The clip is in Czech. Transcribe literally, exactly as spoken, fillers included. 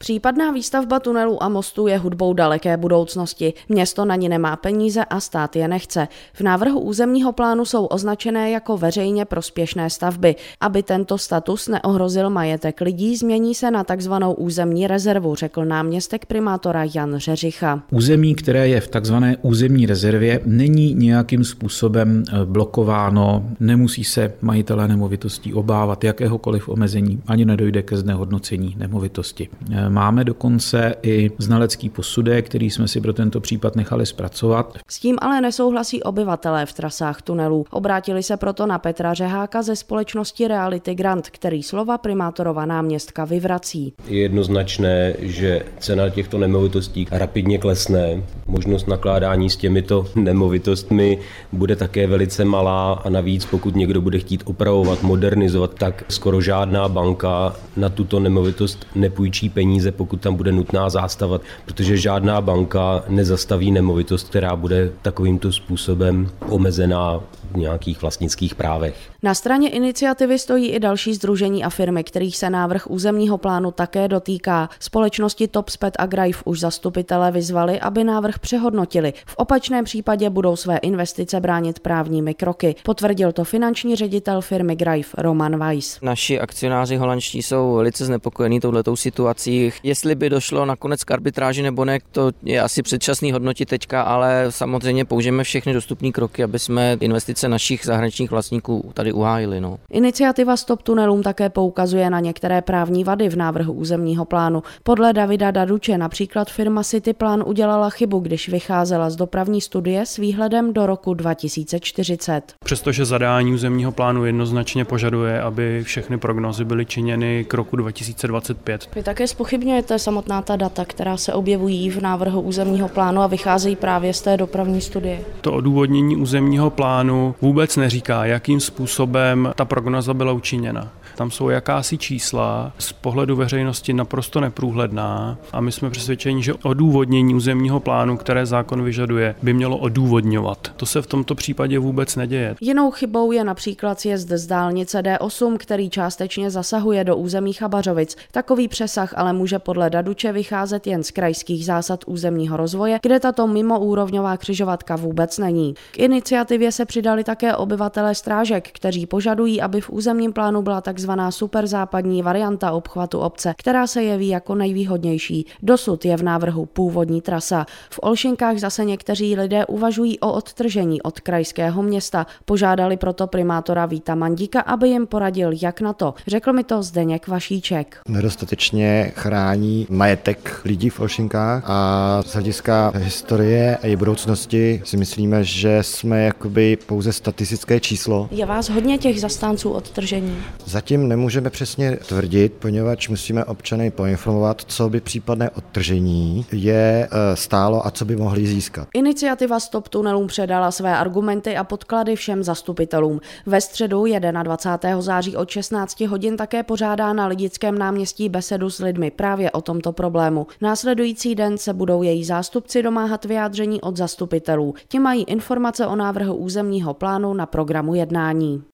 Případná výstavba tunelů a mostů je hudbou daleké budoucnosti. Město na ní nemá peníze a stát je nechce. V návrhu územního plánu jsou označené jako veřejně prospěšné stavby. Aby tento status neohrozil majetek lidí, změní se na takzvanou územní rezervu, řekl náměstek primátora Jan Řeřicha. Území, které je v takzvané územní rezervě, není nějakým způsobem blokováno, nemusí se majitelé nemovitostí obávat jakéhokoliv omezení, ani nedojde ke znehodnocení nemovitosti. Máme dokonce i znalecký posudek, který jsme si pro tento případ nechali zpracovat. S tím ale nesouhlasí obyvatelé v trasách tunelů. Obrátili se proto na Petra Řeháka ze společnosti Reality Grant, který slova primátorova náměstka vyvrací. Je jednoznačné, že cena těchto nemovitostí rapidně klesne. Možnost nakládání s těmito nemovitostmi bude také velice malá a navíc, pokud někdo bude chtít opravovat, modernizovat, tak skoro žádná banka na tuto nemovitost nepůjčí peníze, pokud tam bude nutná zástava, protože žádná banka nezastaví nemovitost, která bude takovýmto způsobem omezená v nějakých vlastnických právech. Na straně iniciativy stojí i další sdružení a firmy, kterých se návrh územního plánu také dotýká. Společnosti Topsped a Greif už zastupitelé vyzvali, aby návrh přehodnotili. V opačném případě budou své investice bránit právními kroky. Potvrdil to finanční ředitel firmy Greif Roman Weiss. Naši akcionáři holandští jsou velice znepokojení touhletou situací. Jestli by došlo nakonec k arbitráži nebo ne, to je asi předčasný hodnotit teďka, ale samozřejmě použijeme všechny dostupné kroky, aby jsme investice našich zahraničních vlastníků tady uhájili. No. Iniciativa Stop tunelům také poukazuje na některé právní vady v návrhu územního plánu. Podle Davida Daduče například firma Cityplan udělala chybu, když vycházela z dopravní studie s výhledem do roku dva tisíce čtyřicet. Přestože zadání územního plánu jednoznačně požaduje, aby všechny prognózy byly činěny k roku dva tisíce dvacet pět. Vy také zpochybňujete samotná ta data, která se objevují v návrhu územního plánu a vycházejí právě z té dopravní studie. To odůvodnění územního plánu vůbec neříká, jakým způsobem ta prognoza byla učiněna. Tam jsou jakási čísla z pohledu veřejnosti naprosto neprůhledná a my jsme přesvědčeni, že odůvodnění územního plánu, které zákon vyžaduje, by mělo odůvodňovat. To se v tomto případě vůbec neděje. Jinou chybou je například sjezd z dálnice D osm, který částečně zasahuje do území Chabařovic. Takový přesah ale může podle Daduče vycházet jen z krajských zásad územního rozvoje, kde tato mimoúrovňová křižovatka vůbec není. K iniciativě se přidali také obyvatelé Strážek, kteří požadují, aby v územním plánu byla takzvaná superzápadní varianta obchvatu obce, která se jeví jako nejvýhodnější. Dosud je v návrhu původní trasa. V Olšinkách zase někteří lidé uvažují o odtržení od krajského města. Požádali proto primátora Víta Mandíka, aby jim poradil, jak na to. Řekl mi to Zdeněk Vašíček. Nedostatečně chrání majetek lidí v Olšinkách a z hlediska historie a její budoucnosti si myslíme, že jsme jakoby pouze statistické číslo. Je vás hodně těch zastánců odtržení? Zatím nemůžeme přesně tvrdit, poněvadž musíme občany poinformovat, co by případné odtržení je stálo a co by mohli získat. Iniciativa Stop tunelům předala své argumenty a podklady všem zastupitelům. Ve středu dvacátého prvního září od šestnácti hodin také pořádá na Lidickém náměstí besedu s lidmi právě o tomto problému. Následující den se budou její zástupci domáhat vyjádření od zastupitelů. Ti mají informace o návrhu územního plánu na programu jednání.